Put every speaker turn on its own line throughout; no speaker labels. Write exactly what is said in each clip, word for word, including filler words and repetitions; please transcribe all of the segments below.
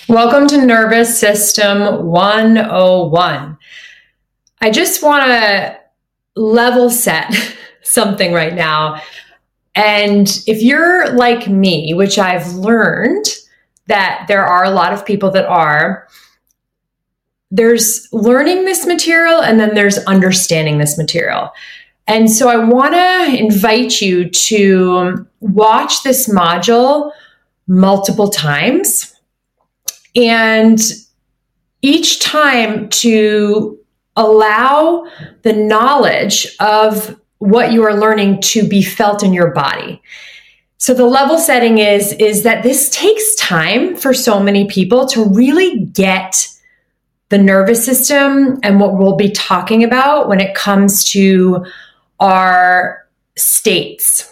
Welcome to Nervous System one oh one. I just want to level set something right now. And if you're like me, which I've learned that there are a lot of people that are, there's learning this material and then there's understanding this material. And so I want to invite you to watch this module multiple times. And each time to allow the knowledge of what you are learning to be felt in your body. So the level setting is, is that this takes time for so many people to really get the nervous system and what we'll be talking about when it comes to our states.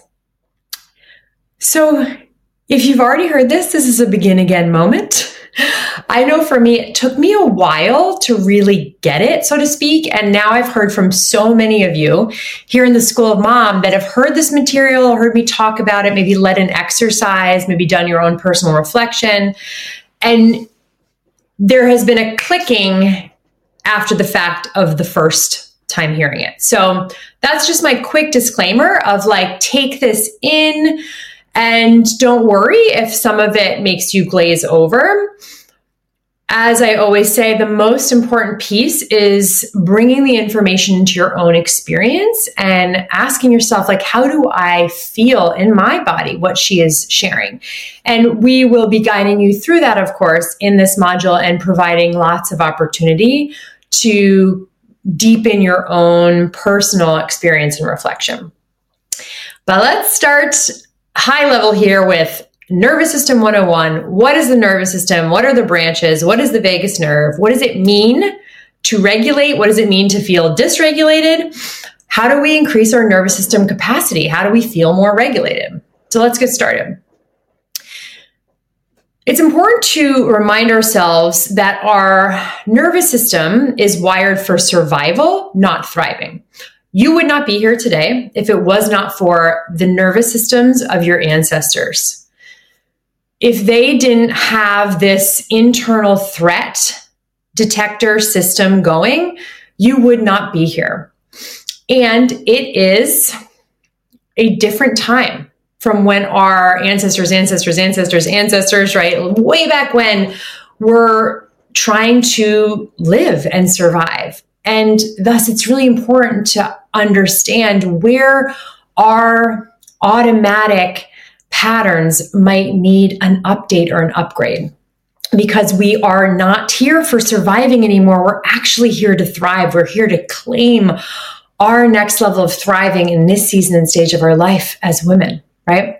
So if you've already heard this, this is a begin again moment. I know for me, it took me a while to really get it, so to speak. And now I've heard from so many of you here in the School of Mom that have heard this material, heard me talk about it, maybe led an exercise, maybe done your own personal reflection. And there has been a clicking after the fact of the first time hearing it. So that's just my quick disclaimer of like, take this in. And don't worry if some of it makes you glaze over. As I always say, the most important piece is bringing the information into your own experience and asking yourself, like, how do I feel in my body, what she is sharing? And we will be guiding you through that, of course, in this module and providing lots of opportunity to deepen your own personal experience and reflection. But let's start high level here with Nervous System one oh one. What is the nervous system? What are the branches? What is the vagus nerve? What does it mean to regulate? What does it mean to feel dysregulated? How do we increase our nervous system capacity? How do we feel more regulated? So let's get started. It's important to remind ourselves that our nervous system is wired for survival, not thriving. You would not be here today if it was not for the nervous systems of your ancestors. If they didn't have this internal threat detector system going, you would not be here. And it is a different time from when our ancestors, ancestors, ancestors, ancestors, right, way back when, were trying to live and survive. And thus, it's really important to understand where our automatic patterns might need an update or an upgrade. Because we are not here for surviving anymore. We're actually here to thrive. We're here to claim our next level of thriving in this season and stage of our life as women, right?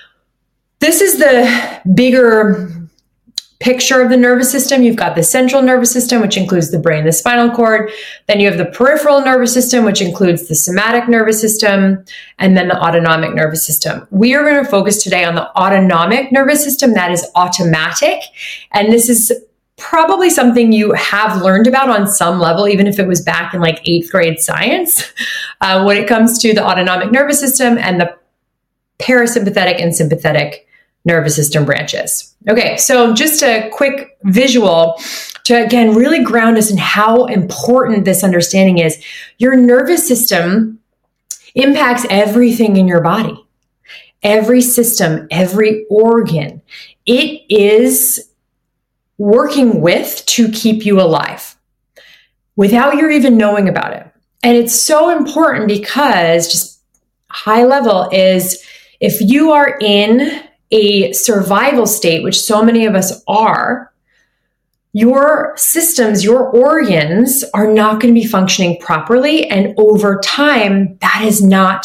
This is the bigger picture of the nervous system. You've got the central nervous system, which includes the brain, the spinal cord. Then you have the peripheral nervous system, which includes the somatic nervous system, and then the autonomic nervous system. We are going to focus today on the autonomic nervous system, that is automatic. And this is probably something you have learned about on some level, even if it was back in like eighth grade science, uh, when it comes to the autonomic nervous system and the parasympathetic and sympathetic nervous system branches. Okay, so just a quick visual to, again, really ground us in how important this understanding is. Your nervous system impacts everything in your body, every system, every organ. It is working with to keep you alive without you even knowing about it. And it's so important because, just high level, is if you are in a survival state, which so many of us are, your systems, your organs are not going to be functioning properly. And over time, that is not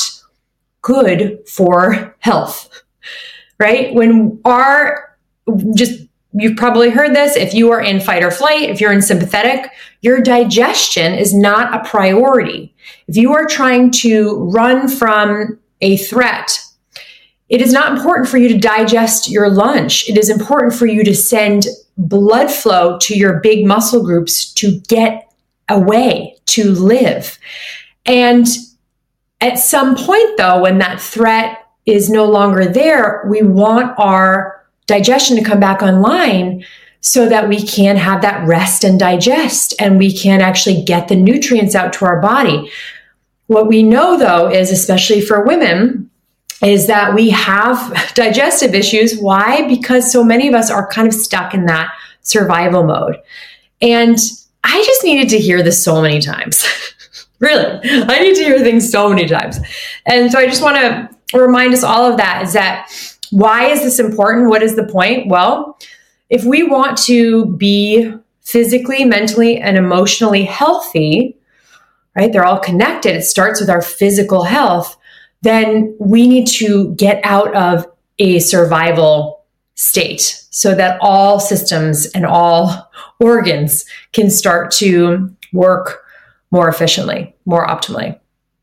good for health, right? When our, just, you've probably heard this, if you are in fight or flight, if you're in sympathetic, your digestion is not a priority. If you are trying to run from a threat, it is not important for you to digest your lunch. It is important for you to send blood flow to your big muscle groups to get away, to live. And at some point, though, when that threat is no longer there, we want our digestion to come back online so that we can have that rest and digest, and we can actually get the nutrients out to our body. What we know, though, is especially for women, is that we have digestive issues. Why? Because so many of us are kind of stuck in that survival mode. And I just needed to hear this so many times. Really, I need to hear things so many times. And so I just want to remind us all of that, is that why is this important? What is the point? Well, if we want to be physically, mentally, and emotionally healthy, right? They're all connected. It starts with our physical health. Then we need to get out of a survival state so that all systems and all organs can start to work more efficiently, more optimally.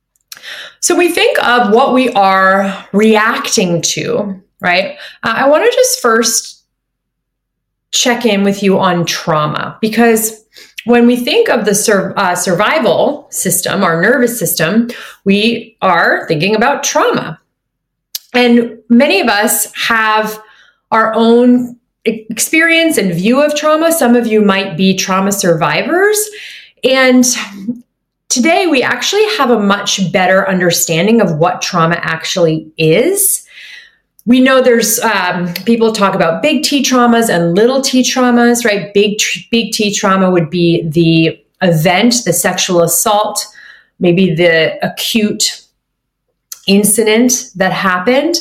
So we think of what we are reacting to, right? Uh, I want to just first check in with you on trauma, because when we think of the sur- uh, survival system, our nervous system, we are thinking about trauma. And many of us have our own experience and view of trauma. Some of you might be trauma survivors. And today we actually have a much better understanding of what trauma actually is. We know there's um, people talk about big T traumas and little T traumas, right? Big, big T trauma would be the event, the sexual assault, maybe the acute incident that happened.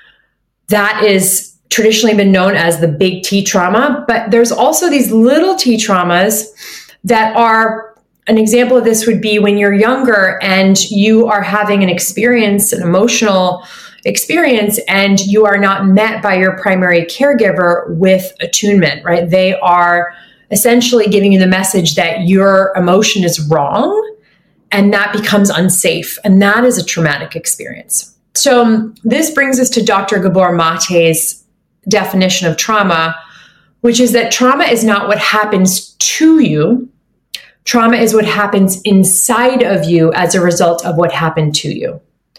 That is traditionally been known as the big T trauma. But there's also these little T traumas that are, an example of this would be when you're younger and you are having an experience, an emotional experience, and you are not met by your primary caregiver with attunement, right? They are essentially giving you the message that your emotion is wrong, and that becomes unsafe. And that is a traumatic experience. So um, this brings us to Doctor Gabor Mate's definition of trauma, which is that trauma is not what happens to you. Trauma is what happens inside of you as a result of what happened to you.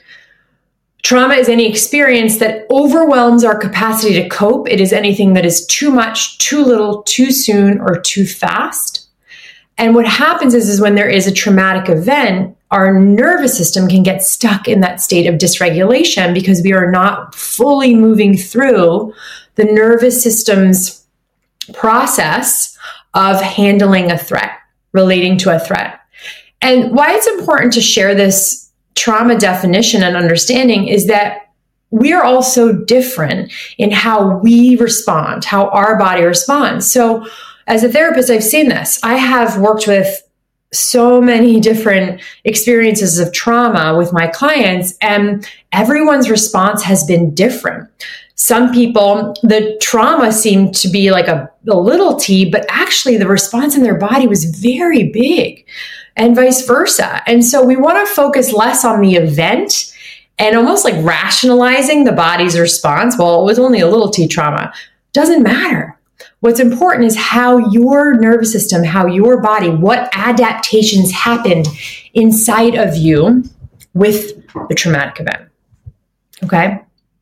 Trauma is any experience that overwhelms our capacity to cope. It is anything that is too much, too little, too soon, or too fast. And what happens is, is when there is a traumatic event, our nervous system can get stuck in that state of dysregulation because we are not fully moving through the nervous system's process of handling a threat, relating to a threat. And why it's important to share this trauma definition and understanding is that we are all so different in how we respond, how our body responds. So as a therapist, I've seen this. I have worked with so many different experiences of trauma with my clients, and everyone's response has been different. Some people, the trauma seemed to be like a, a little T, but actually the response in their body was very big, and vice versa. And so we want to focus less on the event and almost like rationalizing the body's response. Well, it was only a little T trauma. Doesn't matter. What's important is how your nervous system, how your body, what adaptations happened inside of you with the traumatic event. Okay?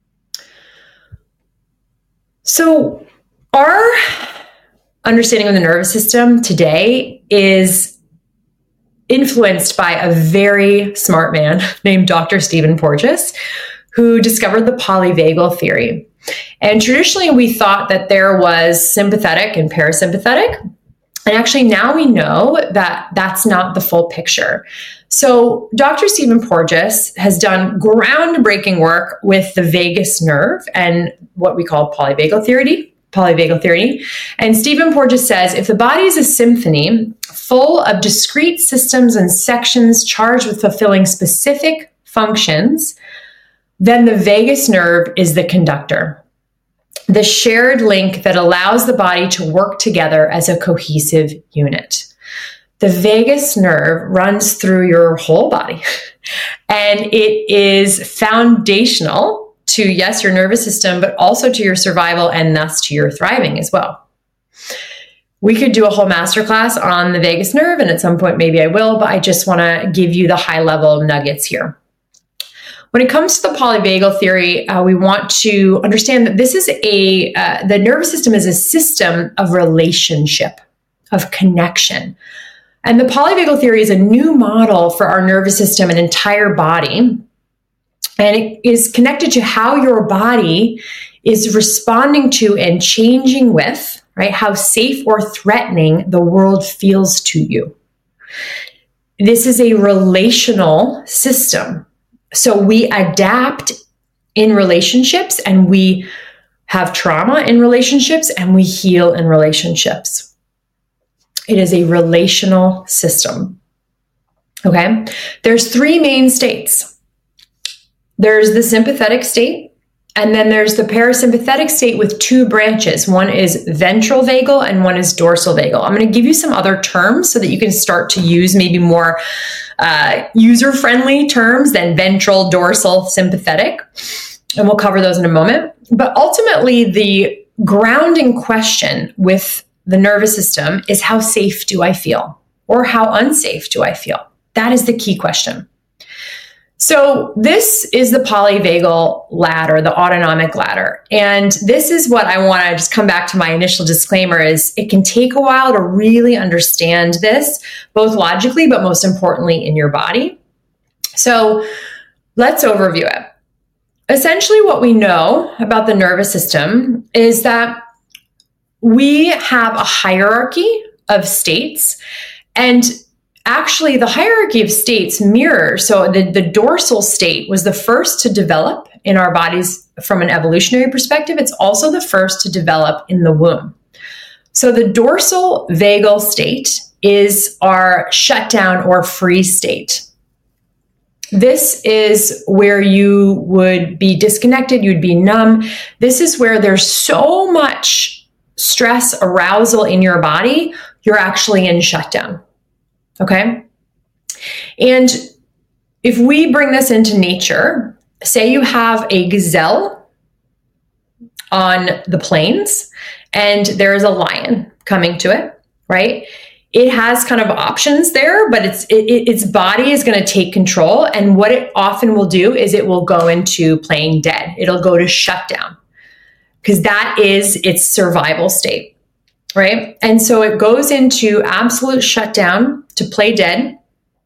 So our understanding of the nervous system today is influenced by a very smart man named Doctor Stephen Porges, who discovered the polyvagal theory. And traditionally, we thought that there was sympathetic and parasympathetic. And actually, now we know that that's not the full picture. So Doctor Stephen Porges has done groundbreaking work with the vagus nerve and what we call polyvagal theory. Polyvagal theory. And Stephen Porges says, if the body is a symphony full of discrete systems and sections charged with fulfilling specific functions, then the vagus nerve is the conductor, the shared link that allows the body to work together as a cohesive unit. The vagus nerve runs through your whole body, and it is foundational to, yes, your nervous system, but also to your survival and thus to your thriving as well. We could do a whole masterclass on the vagus nerve, and at some point maybe I will, but I just want to give you the high level nuggets here. When it comes to the polyvagal theory, uh, we want to understand that this is a, uh, the nervous system is a system of relationship, of connection. And the polyvagal theory is a new model for our nervous system and entire body. And it is connected to how your body is responding to and changing with, right, how safe or threatening the world feels to you. This is a relational system. So we adapt in relationships, and we have trauma in relationships, and we heal in relationships. It is a relational system. Okay? There's three main states. There's the sympathetic state, and then there's the parasympathetic state with two branches. One is ventral vagal and one is dorsal vagal. I'm going to give you some other terms so that you can start to use maybe more uh, user-friendly terms than ventral, dorsal, sympathetic. And we'll cover those in a moment. But ultimately, the grounding question with the nervous system is, how safe do I feel? Or how unsafe do I feel? That is the key question. So this is the polyvagal ladder, the autonomic ladder. And this is what I want to just come back to my initial disclaimer is it can take a while to really understand this, both logically, but most importantly in your body. So let's overview it. Essentially what we know about the nervous system is that we have a hierarchy of states, and actually, the hierarchy of states mirrors. So the, the dorsal state was the first to develop in our bodies from an evolutionary perspective. It's also the first to develop in the womb. So the dorsal vagal state is our shutdown or free state. This is where you would be disconnected, you'd be numb. This is where there's so much stress, arousal in your body, you're actually in shutdown. Okay. And if we bring this into nature, say you have a gazelle on the plains and there is a lion coming to it, right? It has kind of options there, but it's it, it, its body is going to take control. And what it often will do is it will go into playing dead. It'll go to shutdown because that is its survival state. Right? And so it goes into absolute shutdown to play dead.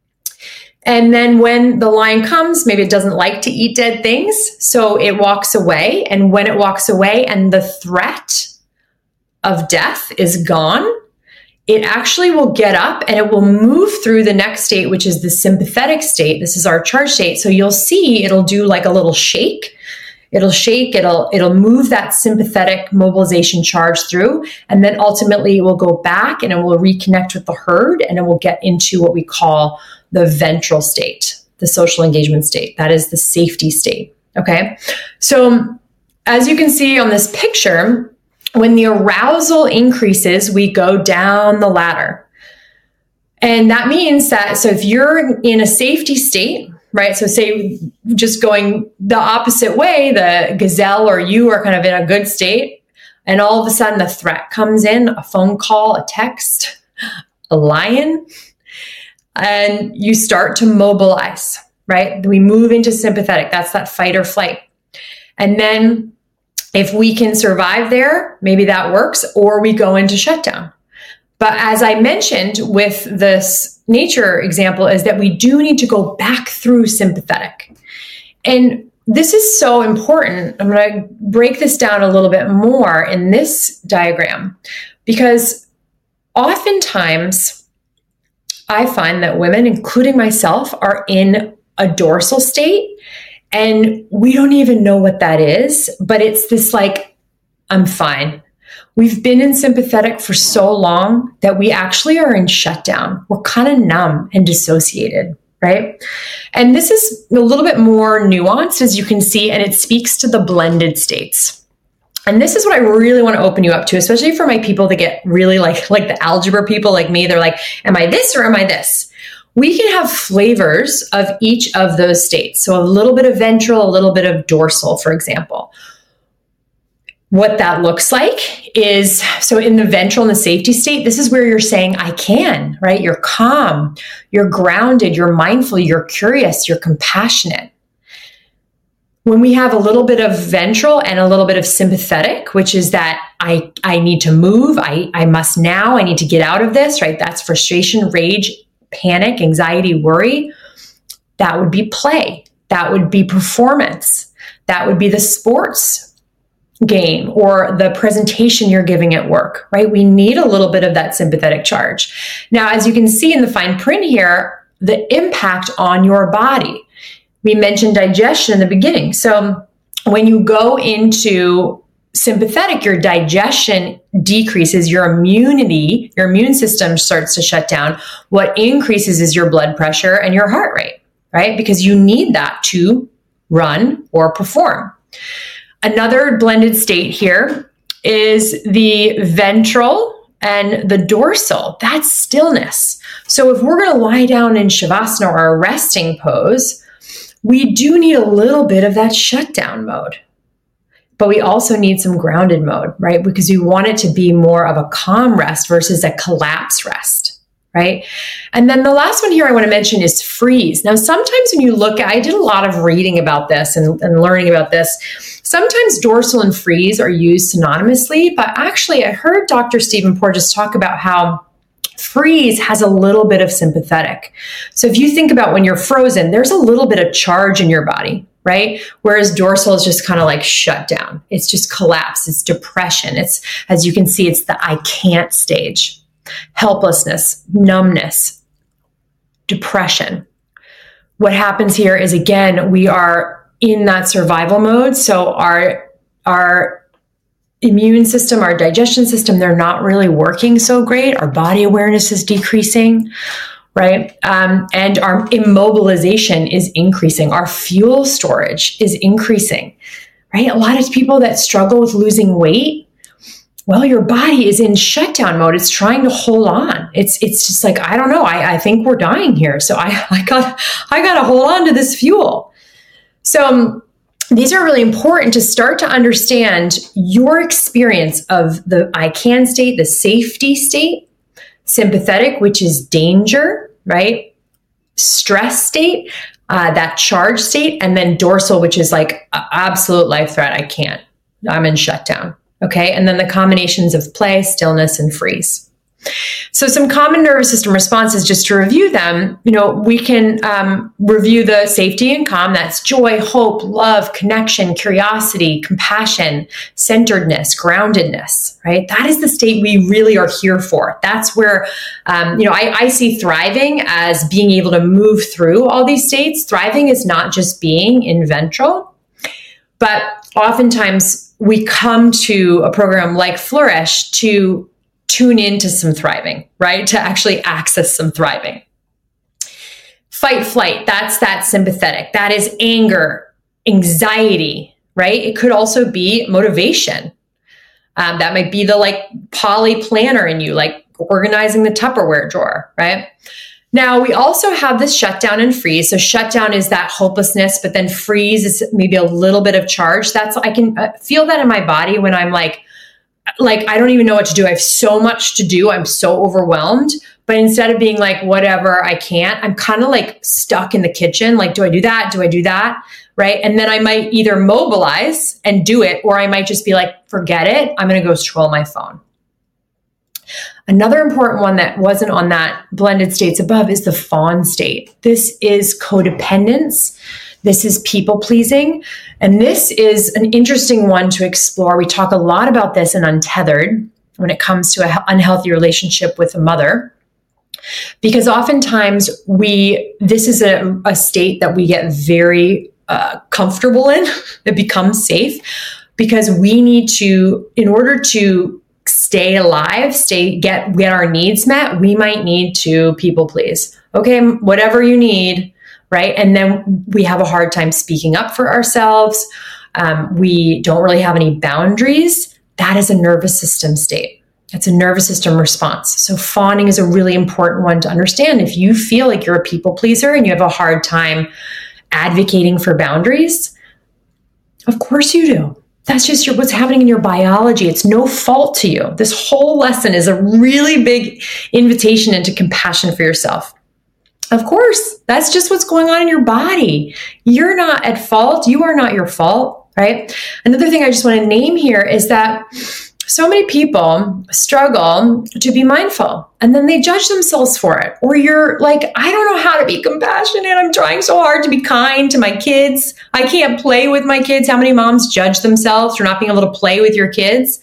And then when the lion comes, maybe it doesn't like to eat dead things. So it walks away. And when it walks away and the threat of death is gone, it actually will get up and it will move through the next state, which is the sympathetic state. This is our charge state. So you'll see it'll do like a little shake. It'll shake, it'll it'll move that sympathetic mobilization charge through, and then ultimately it will go back and it will reconnect with the herd, and it will get into what we call the ventral state, the social engagement state. That is the safety state, okay? So as you can see on this picture, when the arousal increases, we go down the ladder. And that means that, so if you're in a safety state, right? So say just going the opposite way, the gazelle or you are kind of in a good state, and all of a sudden the threat comes in, a phone call, a text, a lion, and you start to mobilize, right? We move into sympathetic. That's that fight or flight. And then if we can survive there, maybe that works, or we go into shutdown. But as I mentioned with this nature example is that we do need to go back through sympathetic. And this is so important. I'm going to break this down a little bit more in this diagram, because oftentimes I find that women, including myself, are in a dorsal state and we don't even know what that is, but it's this like, I'm fine. We've been in sympathetic for so long that we actually are in shutdown. We're kind of numb and dissociated, right? And this is a little bit more nuanced, as you can see, and it speaks to the blended states. And this is what I really want to open you up to, especially for my people that get really like, like the algebra people like me. They're like, am I this or am I this? We can have flavors of each of those states. So a little bit of ventral, a little bit of dorsal, for example. What that looks like is, so in the ventral and the safety state, this is where you're saying, I can, right? You're calm, you're grounded, you're mindful, you're curious, you're compassionate. When we have a little bit of ventral and a little bit of sympathetic, which is that I, I need to move, I, I must now, I need to get out of this, right? That's frustration, rage, panic, anxiety, worry. That would be play. That would be performance. That would be the sports game or the presentation you're giving at work, right? We need a little bit of that sympathetic charge. Now, as you can see in the fine print here, the impact on your body. We mentioned digestion in the beginning. So when you go into sympathetic, your digestion decreases, your immunity, your immune system starts to shut down. What increases is your blood pressure and your heart rate, right? Because you need that to run or perform. Another blended state here is the ventral and the dorsal. That's stillness. So if we're going to lie down in Shavasana or a resting pose, we do need a little bit of that shutdown mode, but we also need some grounded mode, right? Because we want it to be more of a calm rest versus a collapse rest, right? And then the last one here I want to mention is freeze. Now, sometimes when you look at, I did a lot of reading about this and, and learning about this. Sometimes dorsal and freeze are used synonymously, but actually I heard Doctor Stephen Porges talk about how freeze has a little bit of sympathetic. So if you think about when you're frozen, there's a little bit of charge in your body, right? Whereas dorsal is just kind of like shut down. It's just collapse. It's depression. It's, as you can see, it's the I can't stage. Helplessness, numbness, depression. What happens here is, again, we are in that survival mode. So our, our immune system, our digestion system, they're not really working so great. Our body awareness is decreasing, right? Um, and our immobilization is increasing. Our fuel storage is increasing, right? A lot of people that struggle with losing weight, well, your body is in shutdown mode. It's trying to hold on. It's it's just like, I don't know. I, I think we're dying here. So I, I got I got to hold on to this fuel. So um, these are really important to start to understand your experience of the I can state, the safety state, sympathetic, which is danger, right? Stress state, uh, that charge state, and then dorsal, which is like absolute life threat. I can't, I'm in shutdown. Okay. And then the combinations of play, stillness, and freeze. So some common nervous system responses, just to review them, you know, we can um, review the safety and calm. That's joy, hope, love, connection, curiosity, compassion, centeredness, groundedness, right? That is the state we really are here for. That's where, um, you know, I, I see thriving as being able to move through all these states. Thriving is not just being in ventral, but oftentimes we come to a program like Flourish to tune into some thriving, right? To actually access some thriving. Fight, flight, that's that sympathetic. That is anger, anxiety, right? It could also be motivation. Um, that might be the like poly planner in you, like organizing the Tupperware drawer, right? Now, we also have this shutdown and freeze. So shutdown is that hopelessness, but then freeze is maybe a little bit of charge. That's, I can feel that in my body when I'm like, like, I don't even know what to do. I have so much to do. I'm so overwhelmed. But instead of being like, whatever, I can't, I'm kind of like stuck in the kitchen. Like, do I do that? Do I do that? Right. And then I might either mobilize and do it, or I might just be like, forget it. I'm going to go scroll my phone. Another important one that wasn't on that blended states above is the fawn state. This is codependence. This is people pleasing. And this is an interesting one to explore. We talk a lot about this in Untethered when it comes to an unhealthy relationship with a mother, because oftentimes we, this is a, a state that we get very uh, comfortable in. It becomes safe because we need to, in order to stay alive, stay, get, get our needs met, we might need to people please. Okay, whatever you need, right? And then we have a hard time speaking up for ourselves. Um, we don't really have any boundaries. That is a nervous system state. It's a nervous system response. So fawning is a really important one to understand. If you feel like you're a people pleaser and you have a hard time advocating for boundaries, of course you do. That's just your, what's happening in your biology. It's no fault to you. This whole lesson is a really big invitation into compassion for yourself. Of course, that's just what's going on in your body. You're not at fault. You are not your fault, right? Another thing I just want to name here is that so many people struggle to be mindful and then they judge themselves for it. Or you're like, I don't know how to be compassionate. I'm trying so hard to be kind to my kids. I can't play with my kids. How many moms judge themselves for not being able to play with your kids?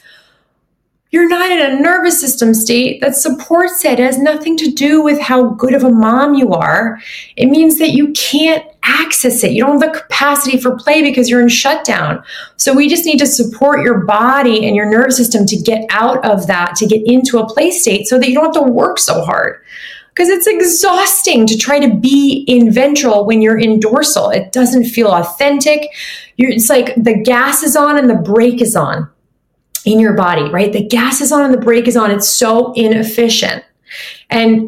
You're not in a nervous system state that supports it. It has nothing to do with how good of a mom you are. It means that you can't access it. You don't have the capacity for play because you're in shutdown. So we just need to support your body and your nervous system to get out of that, to get into a play state so that you don't have to work so hard. Because it's exhausting to try to be in ventral when you're in dorsal. It doesn't feel authentic. You're, it's like the gas is on and the brake is on in your body, right? The gas is on and the brake is on. It's so inefficient. And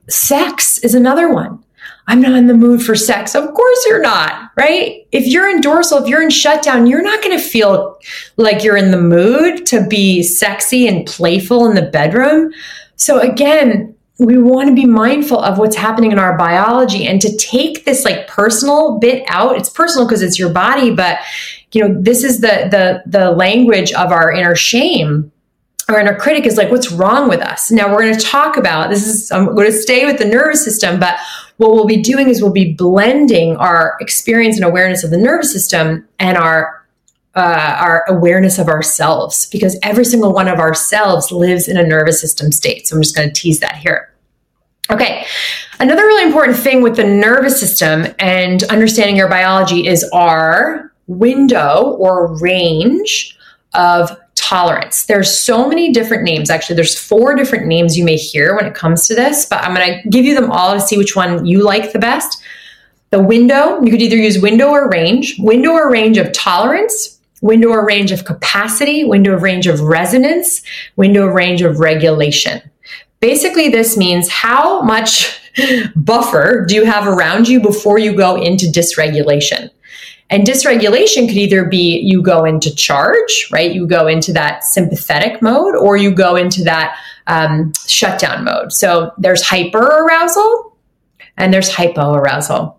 sex is another one. I'm not in the mood for sex. Of course you're not, right? If you're in dorsal, if you're in shutdown, you're not going to feel like you're in the mood to be sexy and playful in the bedroom. So again, we want to be mindful of what's happening in our biology and to take this like personal bit out. It's personal because it's your body, but you know, this is the the the language of our inner shame. Our inner critic is like, what's wrong with us? Now we're going to talk about, this is, I'm going to stay with the nervous system, but what we'll be doing is we'll be blending our experience and awareness of the nervous system and our uh, our awareness of ourselves, because every single one of ourselves lives in a nervous system state. So I'm just going to tease that here. Okay. Another really important thing with the nervous system and understanding your biology is our window or range of tolerance. There's so many different names. Actually, there's four different names you may hear when it comes to this, but I'm going to give you them all to see which one you like the best. The window, you could either use window or range. Window or range of tolerance, window or range of capacity, window or range of resonance, window or range of regulation. Basically, this means how much buffer do you have around you before you go into dysregulation? And dysregulation could either be you go into charge, right? You go into that sympathetic mode, or you go into that um, shutdown mode. So there's hyperarousal and there's hypoarousal.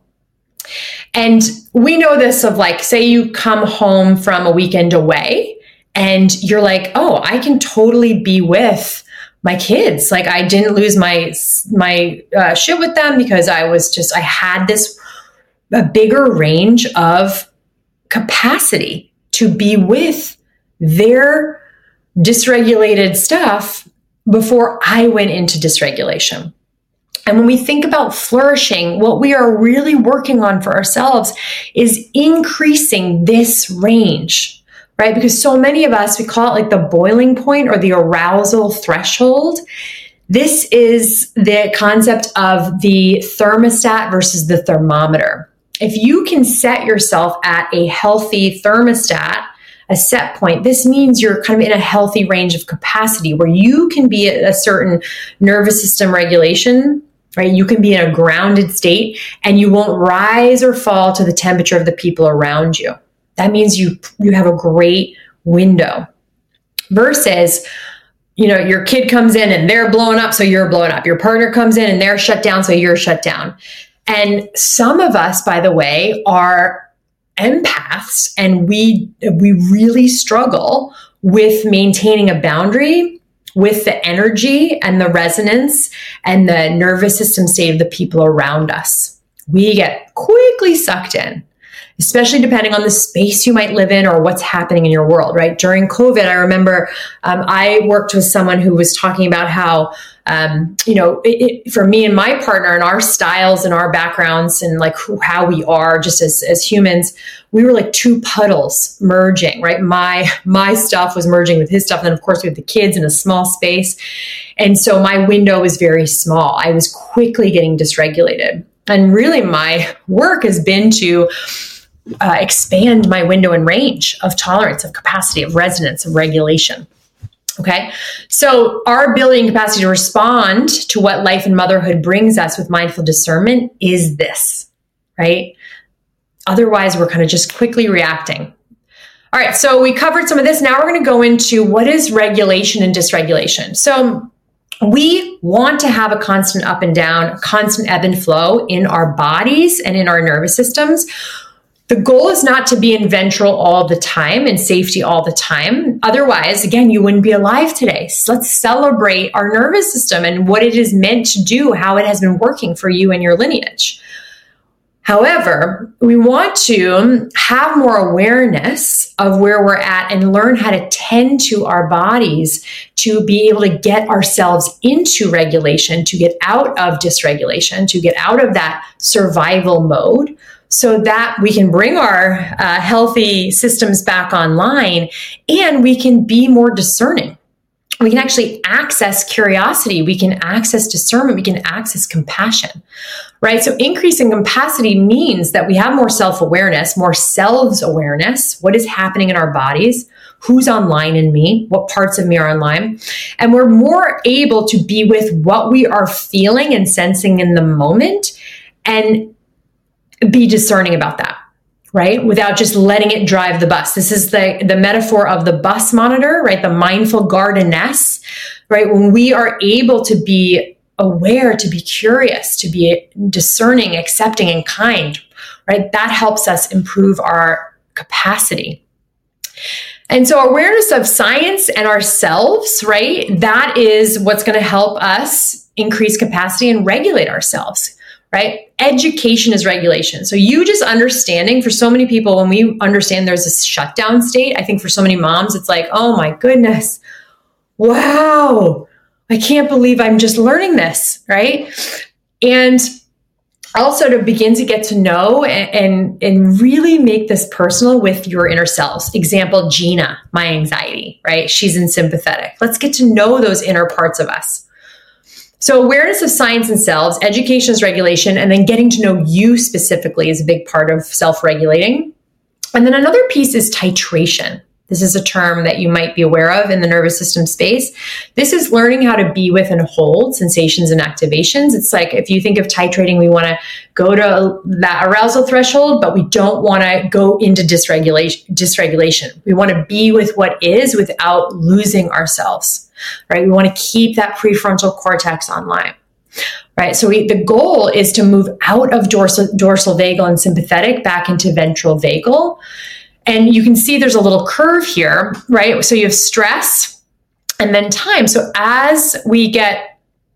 And we know this of like, say you come home from a weekend away and you're like, oh, I can totally be with my kids. Like I didn't lose my, my uh, shit with them because I was just, I had this a bigger range of capacity to be with their dysregulated stuff before I went into dysregulation. And when we think about flourishing, what we are really working on for ourselves is increasing this range, right? Because so many of us, we call it like the boiling point or the arousal threshold. This is the concept of the thermostat versus the thermometer. If you can set yourself at a healthy thermostat, a set point, this means you're kind of in a healthy range of capacity where you can be at a certain nervous system regulation, right? You can be in a grounded state and you won't rise or fall to the temperature of the people around you. That means you, you have a great window versus, you know, your kid comes in and they're blowing up, so you're blowing up. Your partner comes in and they're shut down, so you're shut down. And some of us, by the way, are empaths, and we we really struggle with maintaining a boundary with the energy and the resonance and the nervous system state of the people around us. We get quickly sucked in, especially depending on the space you might live in or what's happening in your world, right? During COVID, I remember um, I worked with someone who was talking about how Um, you know, it, it, for me and my partner and our styles and our backgrounds and like who, how we are just as, as humans, we were like two puddles merging, right? My, my stuff was merging with his stuff. And then of course we had the kids in a small space. And so my window was very small. I was quickly getting dysregulated. And really my work has been to uh, expand my window and range of tolerance, of capacity, of resonance, of regulation. Okay. So our ability and capacity to respond to what life and motherhood brings us with mindful discernment is this, right? Otherwise, we're kind of just quickly reacting. All right. So we covered some of this. Now we're going to go into what is regulation and dysregulation. So we want to have a constant up and down, constant ebb and flow in our bodies and in our nervous systems. The goal is not to be in ventral all the time and safety all the time. Otherwise, again, you wouldn't be alive today. So let's celebrate our nervous system and what it is meant to do, how it has been working for you and your lineage. However, we want to have more awareness of where we're at and learn how to tend to our bodies to be able to get ourselves into regulation, to get out of dysregulation, to get out of that survival mode, so that we can bring our uh, healthy systems back online and we can be more discerning. We can actually access curiosity. We can access discernment. We can access compassion, right? So increasing capacity means that we have more self-awareness, more selves awareness. What is happening in our bodies? Who's online in me? What parts of me are online? And we're more able to be with what we are feeling and sensing in the moment and be discerning about that, right? Without just letting it drive the bus. This is the, the metaphor of the bus monitor, right? The mindful gardeness, right? When we are able to be aware, to be curious, to be discerning, accepting, and kind, right? That helps us improve our capacity. And so awareness of science and ourselves, right? That is what's going to help us increase capacity and regulate ourselves. Right? Education is regulation. So you just understanding, for so many people, when we understand there's a shutdown state, I think for so many moms, it's like, oh my goodness, wow, I can't believe I'm just learning this, right? And also to begin to get to know and, and, and really make this personal with your inner selves. Example, Gina, my anxiety, right? She's in sympathetic. Let's get to know those inner parts of us. So awareness of science and selves, education is regulation, and then getting to know you specifically is a big part of self-regulating. And then another piece is titration. This is a term that you might be aware of in the nervous system space. This is learning how to be with and hold sensations and activations. It's like if you think of titrating, we want to go to that arousal threshold, but we don't want to go into dysregulation. dysregulation. We want to be with what is without losing ourselves, right? We want to keep that prefrontal cortex online. Right. So we, the goal is to move out of dorsal, dorsal vagal and sympathetic back into ventral vagal. And you can see there's a little curve here, right? So you have stress and then time. So as we get,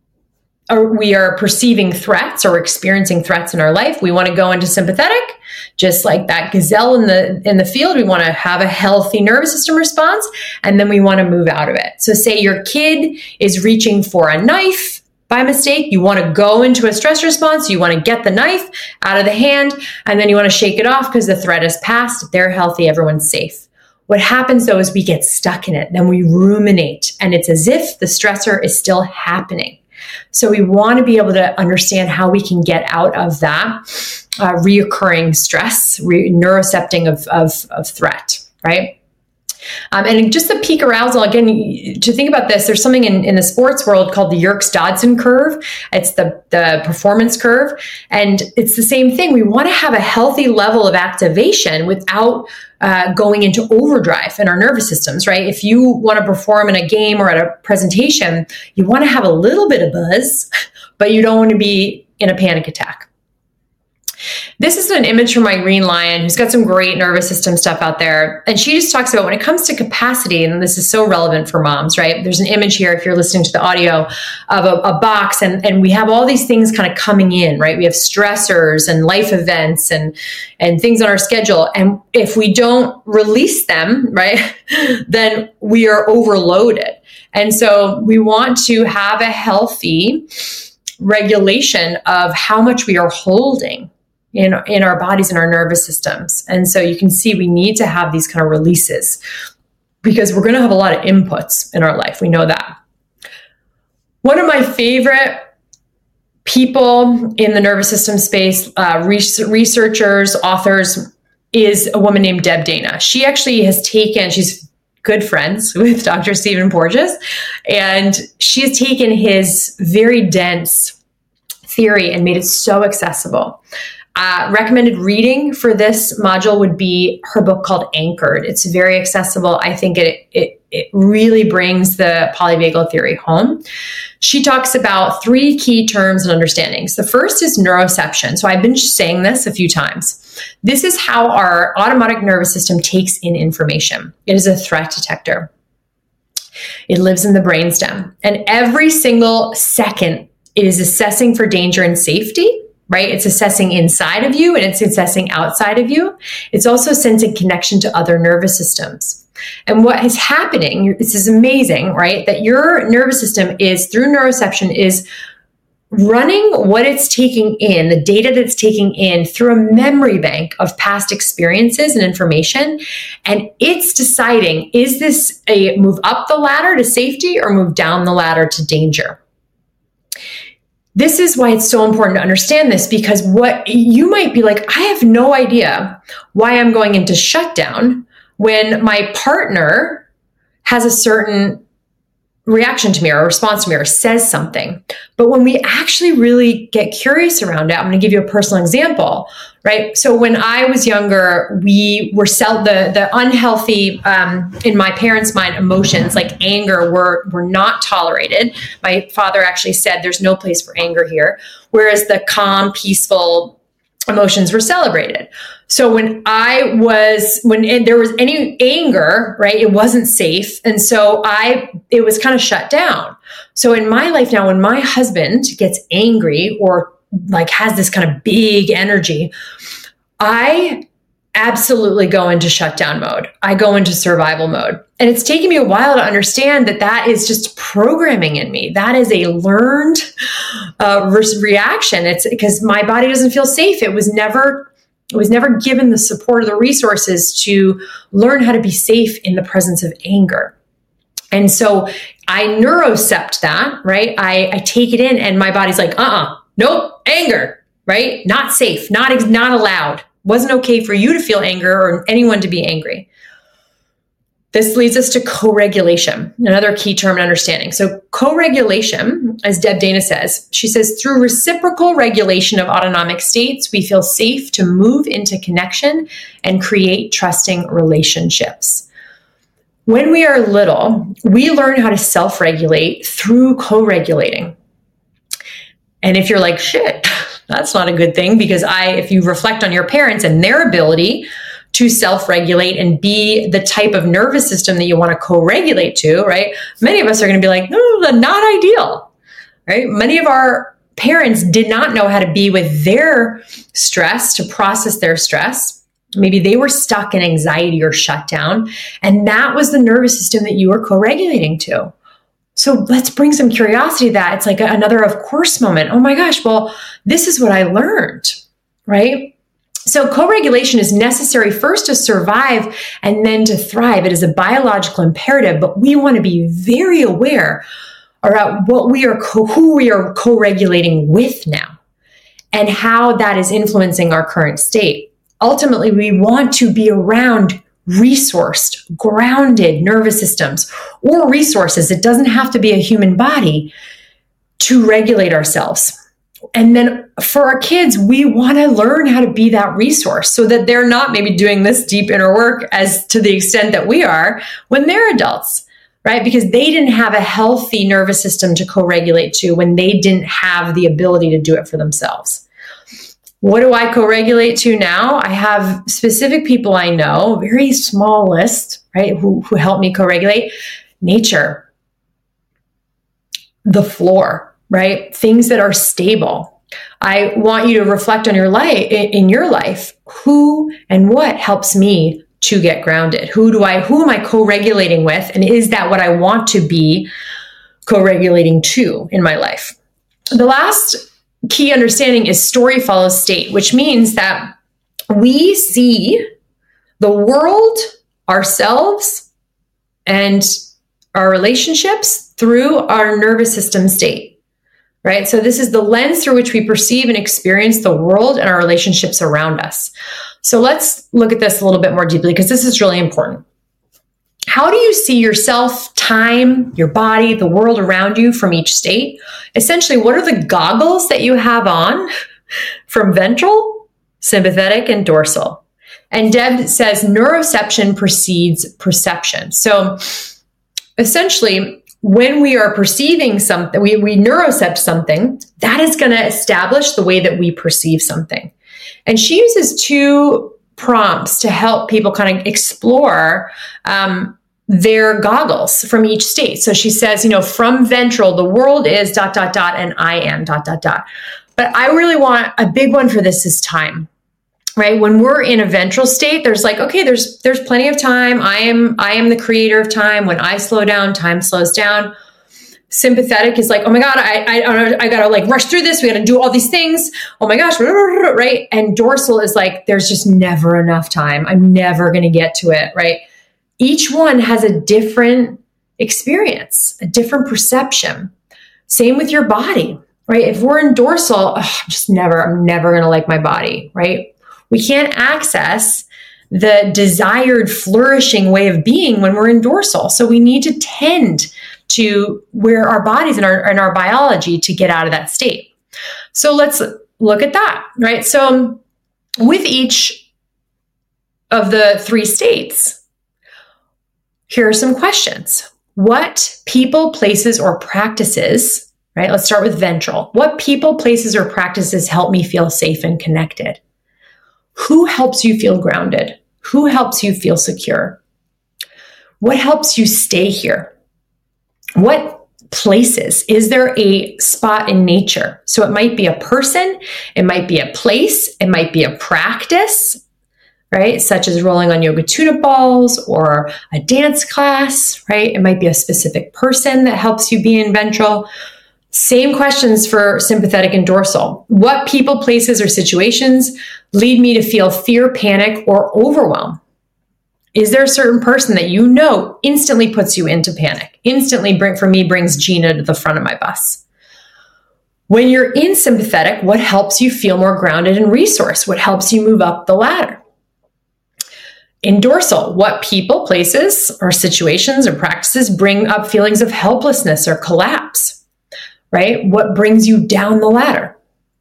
or we are perceiving threats or experiencing threats in our life, we want to go into sympathetic, just like that gazelle in the in the field. We want to have a healthy nervous system response, and then we want to move out of it. So say your kid is reaching for a knife by mistake, you want to go into a stress response, you want to get the knife out of the hand, and then you want to shake it off because the threat is past, they're healthy, everyone's safe. What happens though is we get stuck in it, then we ruminate, and it's as if the stressor is still happening. So we want to be able to understand how we can get out of that uh, reoccurring stress, re- neurocepting of, of, of threat, right? Um, and just the peak arousal, again, to think about this, there's something in, in the sports world called the Yerkes-Dodson curve. It's the, the performance curve. And it's the same thing. We want to have a healthy level of activation without uh, going into overdrive in our nervous systems, right? If you want to perform in a game or at a presentation, you want to have a little bit of buzz, but you don't want to be in a panic attack. This is an image from Irene Lyon, who's got some great nervous system stuff out there. And she just talks about when it comes to capacity, and this is so relevant for moms, right? There's an image here, if you're listening to the audio, of a, a box, and, and we have all these things kind of coming in, right? We have stressors and life events and, and things on our schedule. And if we don't release them, right, then we are overloaded. And so we want to have a healthy regulation of how much we are holding in, in our bodies and our nervous systems. And so you can see we need to have these kind of releases because we're going to have a lot of inputs in our life. We know that. One of my favorite people in the nervous system space, uh, researchers, authors, is a woman named Deb Dana. She actually has taken, she's good friends with Doctor Stephen Porges, and she has taken his very dense theory and made it so accessible. Uh, recommended reading for this module would be her book called Anchored. It's very accessible. I think it, it it really brings the polyvagal theory home. She talks about three key terms and understandings. The first is neuroception. So I've been saying this a few times. This is how our autonomic nervous system takes in information. It is a threat detector. It lives in the brainstem. And every single second, it is assessing for danger and safety, right? It's assessing inside of you and it's assessing outside of you. It's also sensing connection to other nervous systems. And what is happening, this is amazing, right? That your nervous system is, through neuroception, is running what it's taking in, the data that's taking in through a memory bank of past experiences and information. And it's deciding, is this a move up the ladder to safety or move down the ladder to danger? This is why it's so important to understand this, because what you might be like, I have no idea why I'm going into shutdown when my partner has a certain reaction to me or response to me or says something. But when we actually really get curious around it, I'm going to give you a personal example, right? So when I was younger, we were sell the the unhealthy, um, in my parents' mind, emotions like anger were were not tolerated. My father actually said, "There's no place for anger here," whereas the calm, peaceful emotions were celebrated. So when I was, when there was any anger, right, it wasn't safe. And so I, it was kind of shut down. So in my life now, when my husband gets angry or like has this kind of big energy, I absolutely go into shutdown mode. I go into survival mode. And it's taken me a while to understand that that is just programming in me. That is a learned uh, reaction. It's because my body doesn't feel safe. It was never, it was never given the support or the resources to learn how to be safe in the presence of anger. And so I neurocept that, right? I, I take it in and my body's like, uh-uh, nope, anger, right? Not safe, not, not allowed. Wasn't okay for you to feel anger or anyone to be angry. This leads us to co-regulation, another key term in understanding. So co-regulation, as Deb Dana says, she says, through reciprocal regulation of autonomic states, we feel safe to move into connection and create trusting relationships. When we are little, we learn how to self-regulate through co-regulating. And if you're like, shit, that's not a good thing, because I, if you reflect on your parents and their ability to self-regulate and be the type of nervous system that you want to co-regulate to, right? Many of us are going to be like, no, not ideal, right? Many of our parents did not know how to be with their stress, to process their stress. Maybe they were stuck in anxiety or shutdown, and that was the nervous system that you were co-regulating to. So let's bring some curiosity to that. It's like another of course moment. Oh my gosh, well, this is what I learned, right? So co-regulation is necessary first to survive and then to thrive. It is a biological imperative, but we want to be very aware about what we are, co- who we are co-regulating with now and how that is influencing our current state. Ultimately, we want to be around resourced, grounded nervous systems or resources. It doesn't have to be a human body to regulate ourselves. And then for our kids, we want to learn how to be that resource so that they're not maybe doing this deep inner work as to the extent that we are when they're adults, right? Because they didn't have a healthy nervous system to co-regulate to when they didn't have the ability to do it for themselves. What do I co-regulate to now? I have specific people I know, very small list, right, who, who help me co-regulate. Nature, the floor, right? Things that are stable. I want you to reflect on your life, in your life, who and what helps me to get grounded? Who do I, who am I co-regulating with? And is that what I want to be co-regulating to in my life? The last key understanding is story follows state, which means that we see the world, ourselves, and our relationships through our nervous system state, right? So this is the lens through which we perceive and experience the world and our relationships around us. So let's look at this a little bit more deeply, because this is really important. How do you see yourself, time, your body, the world around you from each state? Essentially, what are the goggles that you have on from ventral, sympathetic, and dorsal? And Deb says neuroception precedes perception. So essentially, when we are perceiving something, we, we neurocept something, that is going to establish the way that we perceive something. And she uses two prompts to help people kind of explore um, their goggles from each state. So she says, you know, from ventral, the world is dot, dot, dot, and I am dot, dot, dot. But I really want a big one for this is time. Right? When we're in a ventral state, there's like, okay, there's there's plenty of time. I am I am the creator of time. When I slow down, time slows down. Sympathetic is like, oh my God, I I, I gotta like rush through this. We gotta do all these things. Oh my gosh, right? And dorsal is like, there's just never enough time. I'm never gonna get to it, right? Each one has a different experience, a different perception. Same with your body, right? If we're in dorsal, oh, I'm just never, I'm never gonna like my body, right? We can't access the desired flourishing way of being when we're in dorsal. So we need to tend to where our bodies and our, and our biology to get out of that state. So let's look at that, right? So with each of the three states, here are some questions. What people, places, or practices, right? Let's start with ventral. What people, places, or practices help me feel safe and connected? Who helps you feel grounded? Who helps you feel secure? What helps you stay here? What places? Is there a spot in nature? So it might be a person, it might be a place, it might be a practice, right? Such as rolling on yoga tune-up balls or a dance class, right? It might be a specific person that helps you be in ventral. Same questions for sympathetic and dorsal. What people, places, or situations lead me to feel fear, panic, or overwhelm? Is there a certain person that you know instantly puts you into panic? Instantly, bring, for me, brings Gina to the front of my bus. When you're in sympathetic, what helps you feel more grounded and resourced? What helps you move up the ladder? In dorsal, what people, places, or situations or practices bring up feelings of helplessness or collapse? Right? What brings you down the ladder?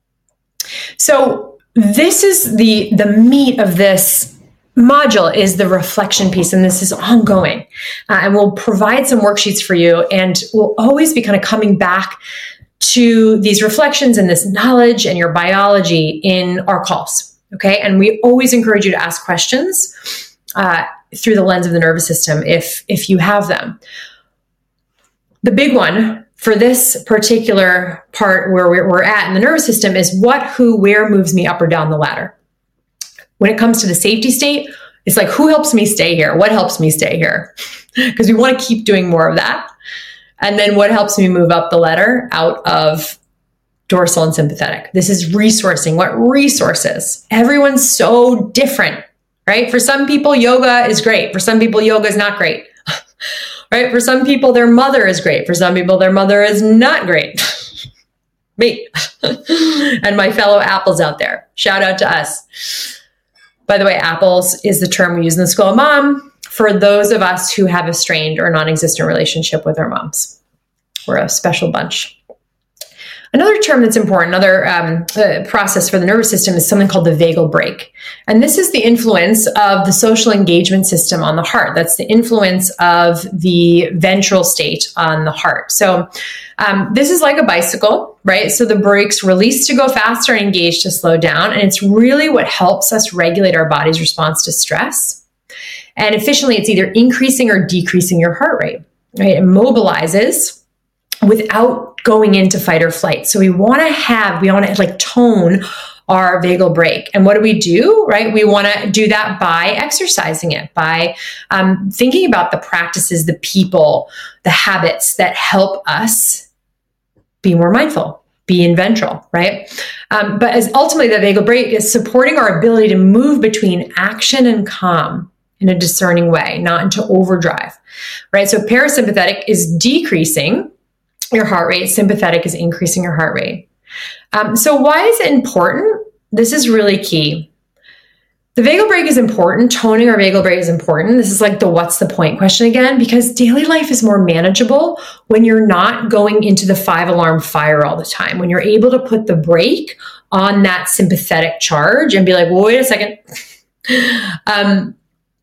So this is the, the meat of this module is the reflection piece, and this is ongoing. Uh, and we'll provide some worksheets for you, and we'll always be kind of coming back to these reflections and this knowledge and your biology in our calls. Okay. And we always encourage you to ask questions uh, through the lens of the nervous system if, if you have them. The big one for this particular part where we're at in the nervous system is what, who, where moves me up or down the ladder. When it comes to the safety state, it's like, who helps me stay here? What helps me stay here? Because we want to keep doing more of that. And then what helps me move up the ladder out of dorsal and sympathetic? This is resourcing. What resources? Everyone's so different, right? For some people, yoga is great. For some people, yoga is not great. Right? For some people, their mother is great. For some people, their mother is not great. Me and my fellow apples out there. Shout out to us. By the way, apples is the term we use in the School of Mom for those of us who have a strained or non-existent relationship with our moms. We're a special bunch. Another term that's important, another um, uh, process for the nervous system is something called the vagal brake. And this is the influence of the social engagement system on the heart. That's the influence of the ventral state on the heart. So um, this is like a bicycle, right? So the brakes release to go faster and engage to slow down. And it's really what helps us regulate our body's response to stress. And efficiently, it's either increasing or decreasing your heart rate, right? It mobilizes without going into fight or flight. So we want to have, we want to like tone our vagal brake. And what do we do, right? We want to do that by exercising it, by um, thinking about the practices, the people, the habits that help us be more mindful, be in ventral, right? Um, but as ultimately the vagal brake is supporting our ability to move between action and calm in a discerning way, not into overdrive, right? So parasympathetic is decreasing your heart rate. Sympathetic is increasing your heart rate. Um, so why is it important? This is really key. The vagal brake is important. Toning our vagal brake is important. This is like the what's the point question again, because daily life is more manageable when you're not going into the five alarm fire all the time, when you're able to put the brake on that sympathetic charge and be like, well, wait a second. um,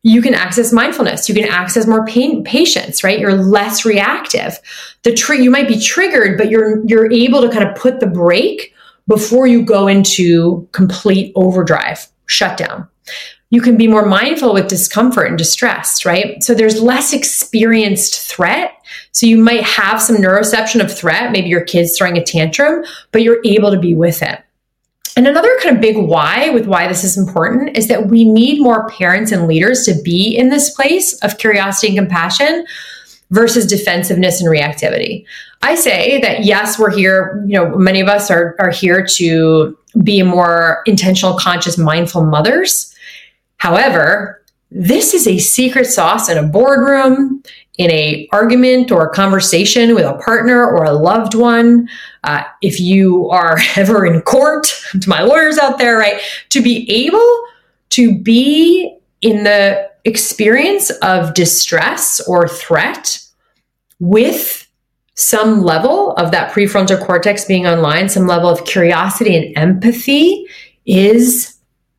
you can access mindfulness. You can access more pain, patience, right? You're less reactive. The tr- you might be triggered, but you're you're able to kind of put the brake before you go into complete overdrive, shutdown. You can be more mindful with discomfort and distress, right? So there's less experienced threat. So you might have some neuroception of threat. Maybe your kid's throwing a tantrum, but you're able to be with it. And another kind of big why with why this is important is that we need more parents and leaders to be in this place of curiosity and compassion versus defensiveness and reactivity. I say that yes, we're here, you know, many of us are, are here to be more intentional, conscious, mindful mothers. However, this is a secret sauce in a boardroom, in a argument or a conversation with a partner or a loved one. Uh, if you are ever in court, to my lawyers out there, right, to be able to be in the experience of distress or threat with some level of that prefrontal cortex being online, some level of curiosity and empathy is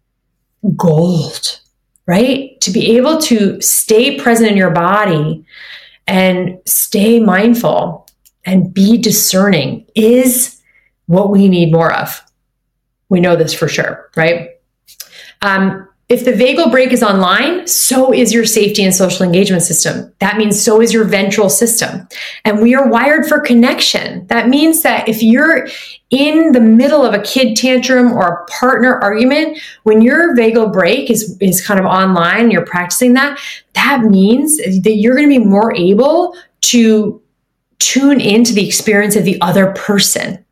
gold, right? To be able to stay present in your body and stay mindful and be discerning is what we need more of. We know this for sure, right? Um, if the vagal brake is online, so is your safety and social engagement system. That means so is your ventral system. And we are wired for connection. That means that if you're in the middle of a kid tantrum or a partner argument, when your vagal brake is, is kind of online, you're practicing that, that means that you're going to be more able to tune into the experience of the other person.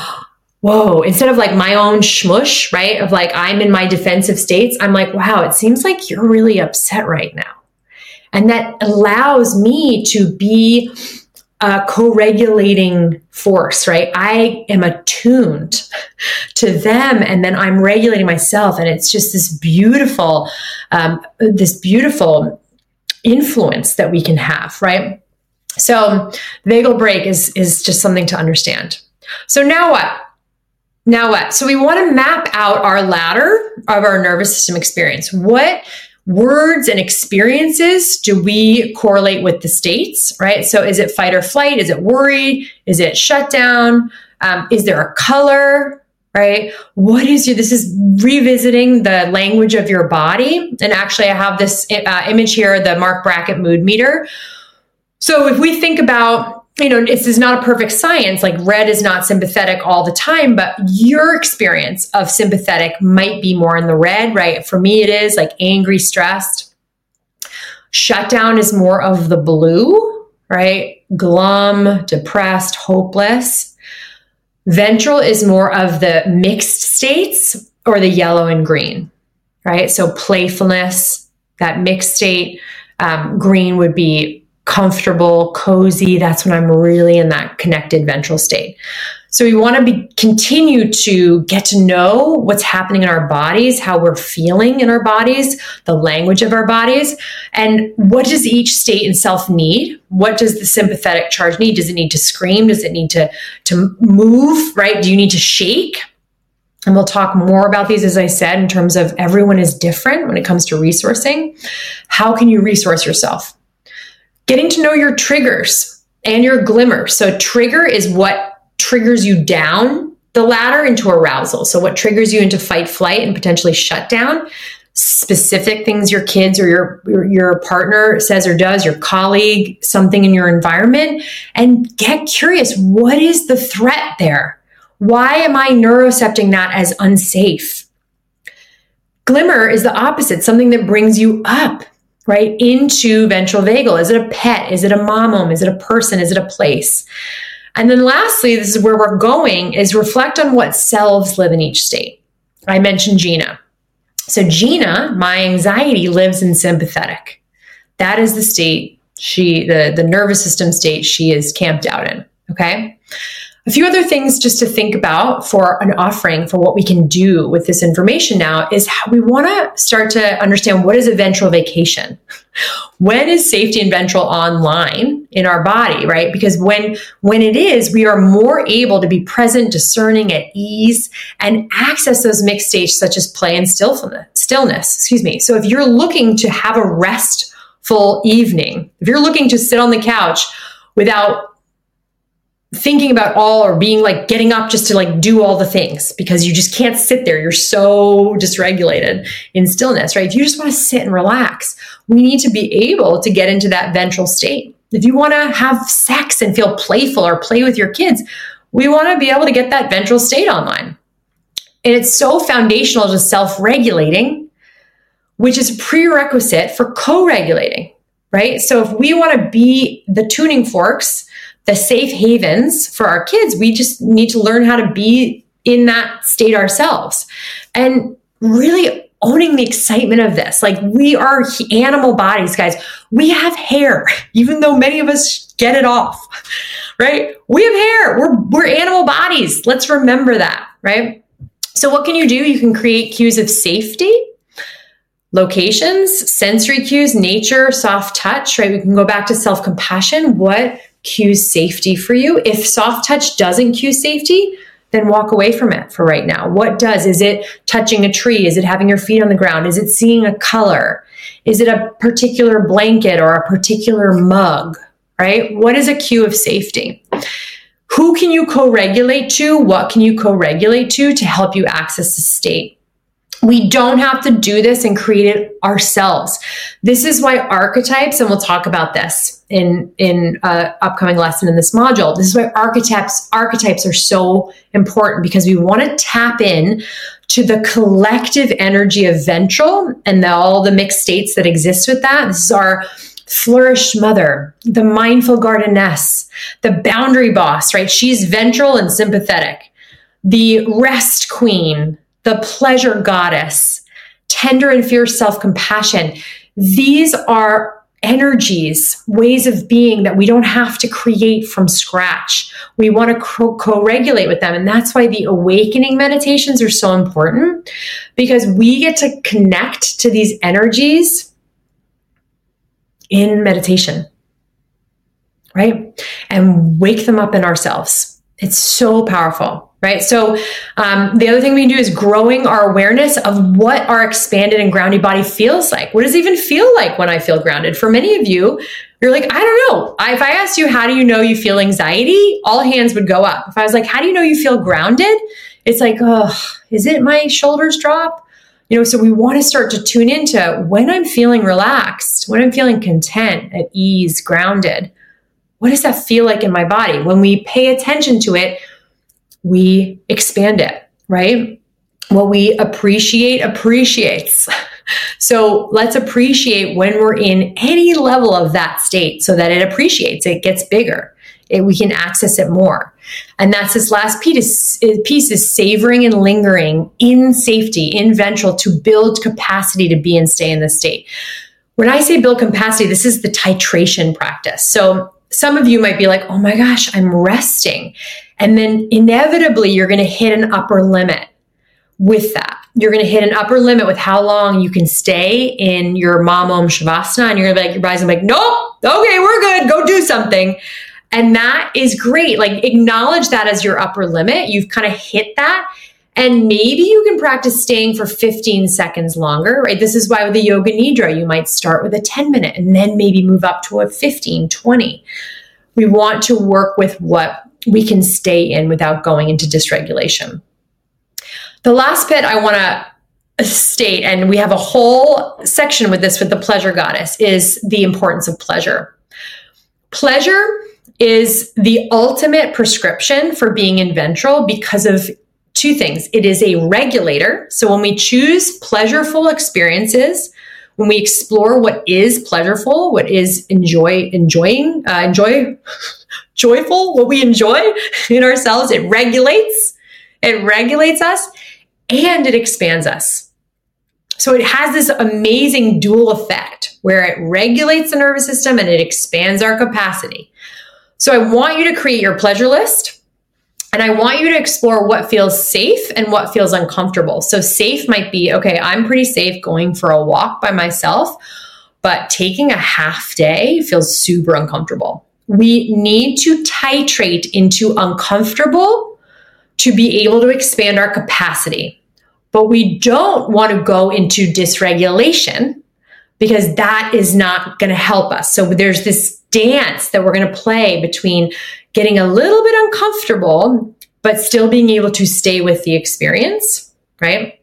Whoa, instead of like my own shmush, right? Of like, I'm in my defensive states. I'm like, wow, it seems like you're really upset right now. And that allows me to be a co-regulating force, right? I am attuned to them and then I'm regulating myself. And it's just this beautiful, um, this beautiful influence that we can have, right? So vagal brake is, is just something to understand. So now what? Now what? So we want to map out our ladder of our nervous system experience. What words and experiences do we correlate with the states, right? So is it fight or flight? Is it worry? Is it shutdown? Um, is there a color, right? What is your, this is revisiting the language of your body. And actually I have this uh, image here, the Mark Brackett mood meter. So if we think about, you know, this is not a perfect science, like red is not sympathetic all the time, but your experience of sympathetic might be more in the red, right? For me, it is like angry, stressed. Shutdown is more of the blue, right? Glum, depressed, hopeless. Ventral is more of the mixed states or the yellow and green, right? So playfulness, that mixed state. Um, green would be comfortable, cozy. That's when I'm really in that connected ventral state. So we want to be continue to get to know what's happening in our bodies, how we're feeling in our bodies, the language of our bodies, and what does each state and self need? What does the sympathetic charge need? Does it need to scream? Does it need to, to move, right? Do you need to shake? And we'll talk more about these, as I said, in terms of everyone is different when it comes to resourcing. How can you resource yourself? Getting to know your triggers and your glimmers. So trigger is what triggers you down the ladder into arousal. So what triggers you into fight, flight, and potentially shutdown. Specific things your kids or your, your, your partner says or does, your colleague, something in your environment. And get curious, what is the threat there? Why am I neurocepting that as unsafe? Glimmer is the opposite, something that brings you up, right, into ventral vagal. Is it a pet? Is it a mom? Is it a person? Is it a place? And then lastly, this is where we're going, is reflect on what selves live in each state. I mentioned Gina. So Gina, my anxiety, lives in sympathetic. That is the state she, the, the nervous system state she is camped out in, okay? A few other things just to think about for an offering for what we can do with this information now is how we want to start to understand what is a ventral vacation. When is safety and ventral online in our body, right? Because when, when it is, we are more able to be present, discerning, at ease, and access those mixed states such as play and stillness, stillness, excuse me. So if you're looking to have a restful evening, if you're looking to sit on the couch without thinking about all or being like getting up just to like do all the things because you just can't sit there. You're so dysregulated in stillness, right? If you just want to sit and relax, we need to be able to get into that ventral state. If you want to have sex and feel playful or play with your kids, we want to be able to get that ventral state online. And it's so foundational to self-regulating, which is a prerequisite for co-regulating, right? So if we want to be the tuning forks, the safe havens for our kids, we just need to learn how to be in that state ourselves and really owning the excitement of this. Like, we are animal bodies, guys. We have hair, even though many of us get it off, right? We have hair. We're, we're animal bodies. Let's remember that, right? So what can you do? You can create cues of safety, locations, sensory cues, nature, soft touch, right? We can go back to self-compassion. What cues safety for you? If soft touch doesn't cue safety, then walk away from it for right now. What does? Is it touching a tree? Is it having your feet on the ground? Is it seeing a color? Is it a particular blanket or a particular mug, right? What is a cue of safety? Who can you co-regulate to? What can you co-regulate to to help you access the state? We don't have to do this and create it ourselves. This is why archetypes, and we'll talk about this in in uh, upcoming lesson in this module. This is why archetypes archetypes are so important, because we want to tap in to the collective energy of ventral and the, all the mixed states that exist with that. This is our flourished mother, the mindful gardeness, the boundary boss, right? She's ventral and sympathetic. The rest queen, the pleasure goddess, tender and fierce self-compassion. These are energies, ways of being that we don't have to create from scratch. We want to co- co-regulate with them. And that's why the awakening meditations are so important, because we get to connect to these energies in meditation, right? And wake them up in ourselves. It's so powerful. Right. So um, the other thing we can do is growing our awareness of what our expanded and grounded body feels like. What does it even feel like when I feel grounded? For many of you, you're like, I don't know. If I asked you, how do you know you feel anxiety? All hands would go up. If I was like, how do you know you feel grounded? It's like, oh, is it my shoulders drop? You know, so we want to start to tune into when I'm feeling relaxed, when I'm feeling content, at ease, grounded. What does that feel like in my body? When we pay attention to it, we expand it, right? What we appreciate appreciates. So let's appreciate when we're in any level of that state so that it appreciates, it gets bigger, it, we can access it more. And that's this last piece, piece is savoring and lingering in safety, in ventral, to build capacity to be and stay in this state. When I say build capacity, this is the titration practice. So some of you might be like, oh my gosh, I'm resting. And then inevitably, you're going to hit an upper limit with that. You're going to hit an upper limit with how long you can stay in your Mam Om Shavasana. And you're going to be like, your body's like, nope, okay, we're good. Go do something. And that is great. Like, acknowledge that as your upper limit. You've kind of hit that. And maybe you can practice staying for fifteen seconds longer, right? This is why with the Yoga Nidra, you might start with a ten minute and then maybe move up to a fifteen, twenty. We want to work with what we can stay in without going into dysregulation. The last bit I want to state, and we have a whole section with this with the pleasure goddess, is the importance of pleasure. Pleasure is the ultimate prescription for being in ventral because of two things. It is a regulator. So when we choose pleasureful experiences, when we explore what is pleasureful, what is enjoy, enjoying, uh, enjoy, joyful, what we enjoy in ourselves, it regulates, it regulates us, and it expands us. So it has this amazing dual effect where it regulates the nervous system and it expands our capacity. So I want you to create your pleasure list. And I want you to explore what feels safe and what feels uncomfortable. So safe might be, okay, I'm pretty safe going for a walk by myself, but taking a half day feels super uncomfortable. We need to titrate into uncomfortable to be able to expand our capacity. But we don't want to go into dysregulation because that is not going to help us. So there's this dance that we're going to play between getting a little bit uncomfortable, but still being able to stay with the experience, right?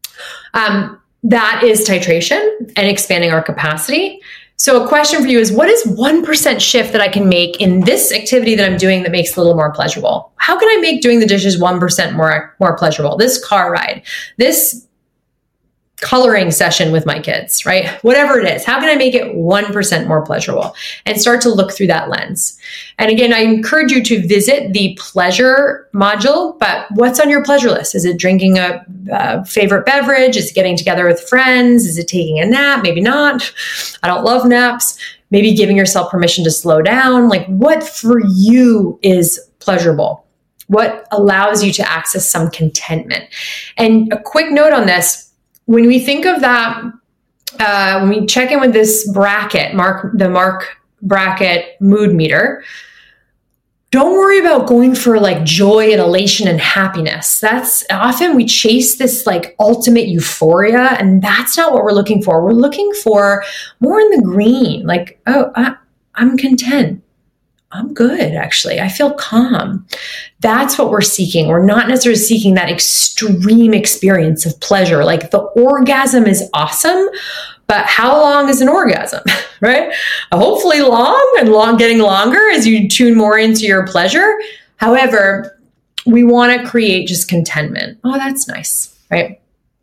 Um, that is titration and expanding our capacity. So a question for you is, what is one percent shift that I can make in this activity that I'm doing that makes it a little more pleasurable? How can I make doing the dishes one percent more, more pleasurable? This car ride, this coloring session with my kids, right? Whatever it is, how can I make it one percent more pleasurable? And start to look through that lens. And again, I encourage you to visit the pleasure module, but what's on your pleasure list? Is it drinking a, a favorite beverage? Is it getting together with friends? Is it taking a nap? Maybe not. I don't love naps. Maybe giving yourself permission to slow down. Like, what for you is pleasurable? What allows you to access some contentment? And a quick note on this, when we think of that, uh, when we check in with this bracket, Mark, the Mark bracket mood meter, don't worry about going for like joy and elation and happiness. That's often we chase this like ultimate euphoria, and that's not what we're looking for. We're looking for more in the green, like, oh, I, I'm content. I'm good, actually. I feel calm. That's what we're seeking. We're not necessarily seeking that extreme experience of pleasure. Like the orgasm is awesome, but how long is an orgasm, right? Hopefully long and long, getting longer as you tune more into your pleasure. However, we want to create just contentment. Oh, that's nice, right?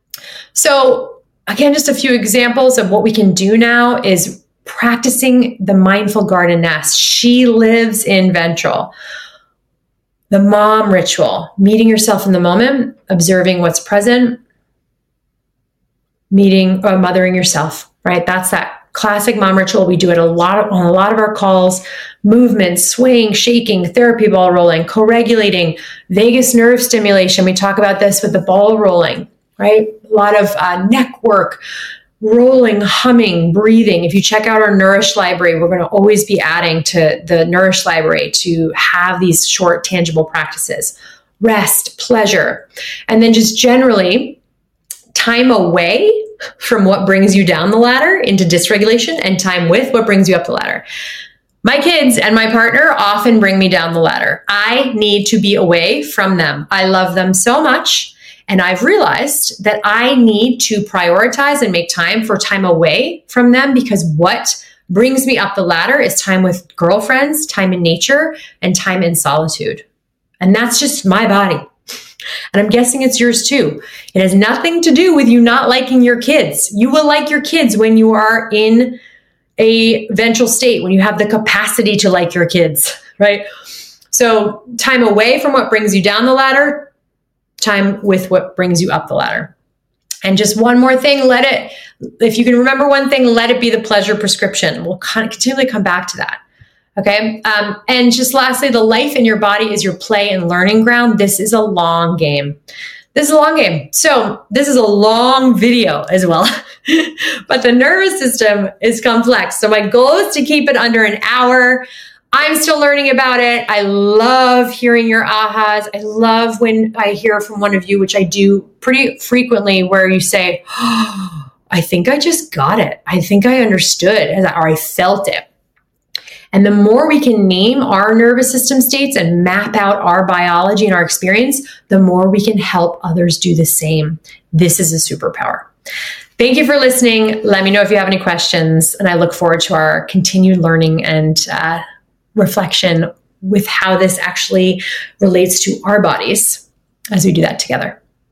So again, just a few examples of what we can do now is practicing the mindful garden nest. She lives in ventral. The mom ritual, meeting yourself in the moment, observing what's present, meeting or mothering yourself, right? That's that classic mom ritual. We do it a lot of, on a lot of our calls, movements, swaying, shaking, therapy ball rolling, co-regulating, vagus nerve stimulation. We talk about this with the ball rolling, right? A lot of uh, neck work, rolling, humming, breathing. If you check out our Nourish library, we're going to always be adding to the Nourish library to have these short, tangible practices. Rest, pleasure, and then just generally time away from what brings you down the ladder into dysregulation and time with what brings you up the ladder. My kids and my partner often bring me down the ladder. I need to be away from them. I love them so much. And I've realized that I need to prioritize and make time for time away from them, because what brings me up the ladder is time with girlfriends, time in nature, and time in solitude. And that's just my body. And I'm guessing it's yours too. It has nothing to do with you not liking your kids. You will like your kids when you are in a ventral state, when you have the capacity to like your kids, right? So time away from what brings you down the ladder, time with what brings you up the ladder. And just one more thing, let it, if you can remember one thing, let it be the pleasure prescription. We'll continually come back to that. Okay. Um, and just lastly, the life in your body is your play and learning ground. This is a long game. This is a long game. So this is a long video as well, but the nervous system is complex. So my goal is to keep it under an hour. I'm still learning about it. I love hearing your ahas. I love when I hear from one of you, which I do pretty frequently, where you say, oh, I think I just got it. I think I understood, or I felt it. And the more we can name our nervous system states and map out our biology and our experience, the more we can help others do the same. This is a superpower. Thank you for listening. Let me know if you have any questions, and I look forward to our continued learning and uh, reflection with how this actually relates to our bodies as we do that together.